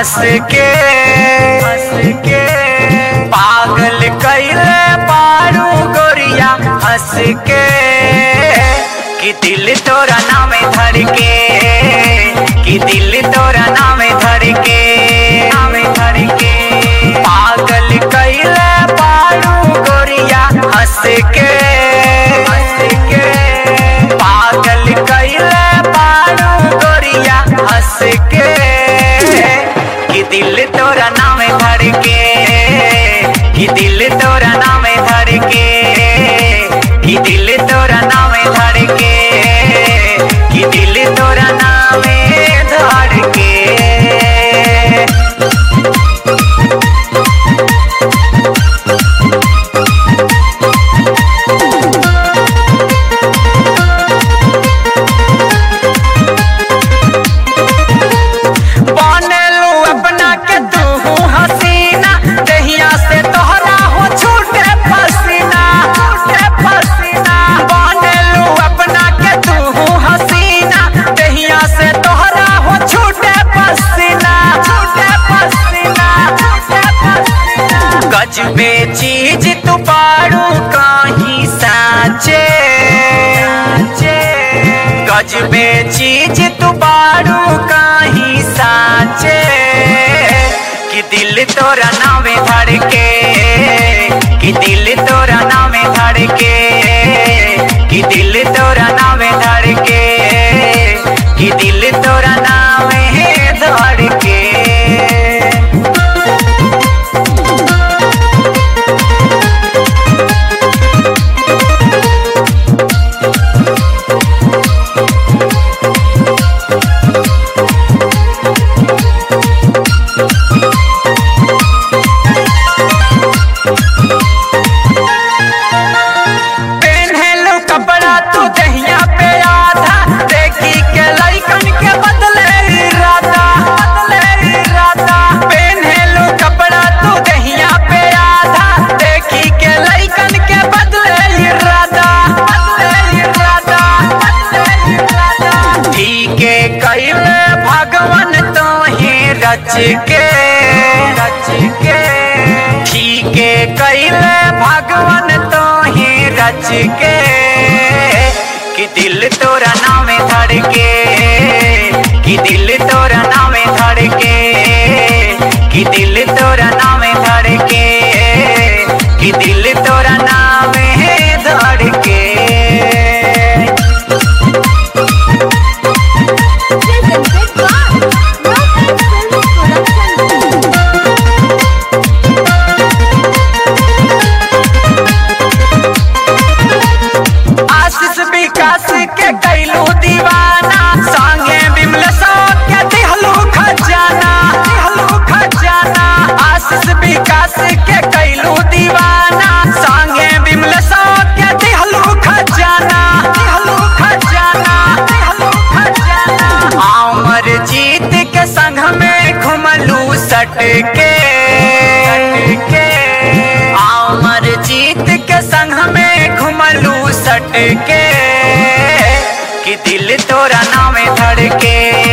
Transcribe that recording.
हंस के पागल कैले पारू गोरिया हंस के कि दिल तोरा नामे धर के कि दिल तोरा नामे धर के पागल कैले पारू गोरिया हंस के पागल कैले पारू गोरिया हंस के कि दिल तोरा नामे धर के कि दिल तोरा नामे धर के कि दिल तोरा नामे धर के कि दिल तोरा नामे धर के गजबे चीज तू पारू कहीं साचे गजबे चीज तू पारू कहीं साचे कि दिल तोरा नामे धर के कि दिल तोरा नामे धर के कि दिल तोरा नामे धर के कि दिल तोरा नामे धर के भगवान तो ही रच के ठीक कैले भगवान तो ही रच के कि दिल तोरा नामे धर के कि दिल तोरा नामे धर के कि दिल तोरा नामे धर के कि दिल तोरा नामे धर के विकास के कैलू दीवाना संगे विमलेश के दिहलू खजाना आशीष विकास के कैलू दीवाना संगे विमलेश के दिहलू खजाना अमर जीत के संग में घुमलू सट के अमर जीत के संग में घुमलू सट के कि दिल तोरा नामे धर के